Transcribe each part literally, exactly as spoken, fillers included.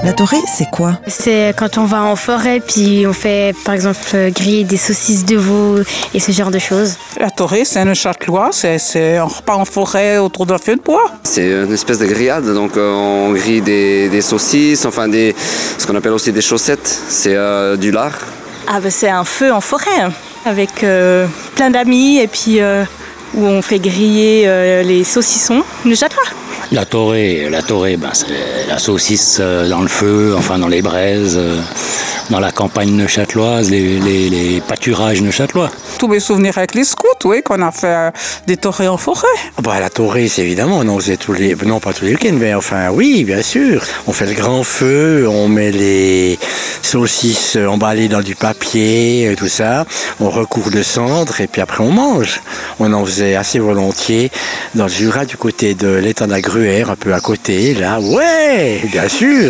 La torée, c'est quoi? C'est quand on va en forêt, puis on fait par exemple griller des saucisses de veau et ce genre de choses. La torée, c'est un châtelois, c'est, c'est un repas en forêt autour d'un feu de bois. C'est une espèce de grillade, donc euh, on grille des, des saucisses, enfin des, ce qu'on appelle aussi des chaussettes, c'est euh, du lard. Ah ben c'est un feu en forêt, hein, avec euh, plein d'amis et puis euh, où on fait griller euh, les saucissons de châtelois. La torée, la torée, ben c'est la saucisse dans le feu, enfin dans les braises, dans la campagne neuchâteloise, les, les, les pâturages neuchâtelois. Tous mes souvenirs avec les scouts, oui, qu'on a fait des torées en forêt. Bah, la torée, c'est évidemment, on en faisait tous les, non pas tous les week-ends, mais enfin oui, bien sûr. On fait le grand feu, on met les saucisses emballées dans du papier, tout ça. On recouvre de cendres et puis après on mange. On en faisait assez volontiers dans le Jura du côté de l'étang d'Agruères, un peu à côté, là. Ouais, bien sûr.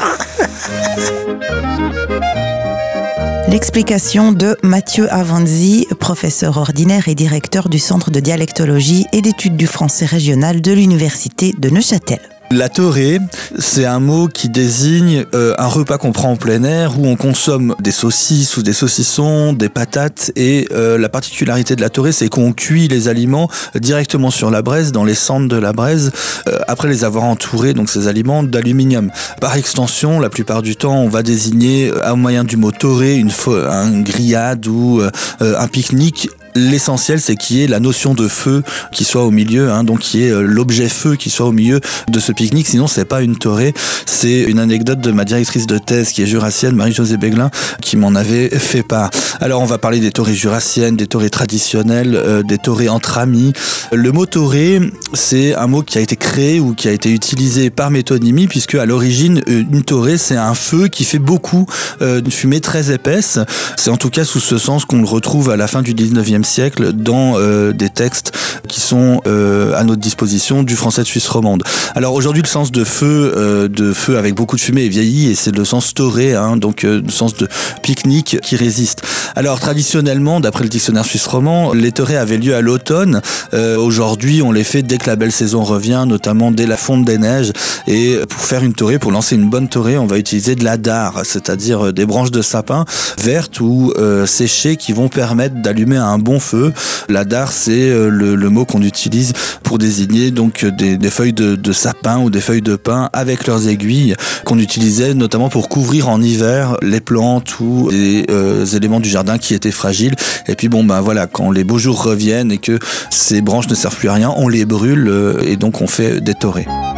L'explication de Mathieu Avanzi, professeur ordinaire et directeur du Centre de dialectologie et d'études du français régional de l'Université de Neuchâtel. La torée, c'est un mot qui désigne euh, un repas qu'on prend en plein air où on consomme des saucisses ou des saucissons, des patates et euh, la particularité de la torée, c'est qu'on cuit les aliments directement sur la braise, dans les cendres de la braise, euh, après les avoir entourés, donc ces aliments, d'aluminium. Par extension, la plupart du temps, on va désigner euh, au moyen du mot torée une, une grillade ou euh, un pique-nique. L'essentiel, c'est qu'il y ait la notion de feu qui soit au milieu, hein, donc qu'il y ait l'objet feu qui soit au milieu de ce pique-nique. Sinon, c'est pas une torée. C'est une anecdote de ma directrice de thèse qui est jurassienne, Marie-Josée Béglin, qui m'en avait fait part. Alors, on va parler des torées jurassiennes, des torées traditionnelles, euh, des torées entre amis. Le mot torée, c'est un mot qui a été créé ou qui a été utilisé par métonymie, puisque à l'origine, une torée, c'est un feu qui fait beaucoup euh, de fumée très épaisse. C'est en tout cas sous ce sens qu'on le retrouve à la fin du dix-neuvième siècle dans euh, des textes qui sont euh, à notre disposition du français de Suisse romande. Alors aujourd'hui, le sens de feu, euh, de feu avec beaucoup de fumée est vieilli et c'est le sens toré, hein, donc euh, le sens de pique-nique qui résiste. Alors traditionnellement, d'après le dictionnaire suisse roman, les torées avaient lieu à l'automne. Euh, aujourd'hui, on les fait dès que la belle saison revient, notamment dès la fonte des neiges. Et pour faire une torée, pour lancer une bonne torée, on va utiliser de la dare, c'est-à-dire des branches de sapin vertes ou euh, séchées qui vont permettre d'allumer un bon feu. La dare, c'est le, le mot qu'on utilise pour désigner donc des, des feuilles de, de sapin ou des feuilles de pin avec leurs aiguilles qu'on utilisait notamment pour couvrir en hiver les plantes ou les euh, éléments du jardin qui étaient fragiles. Et puis bon ben voilà, quand les beaux jours reviennent et que ces branches ne servent plus à rien, on les brûle euh, et donc on fait des torées.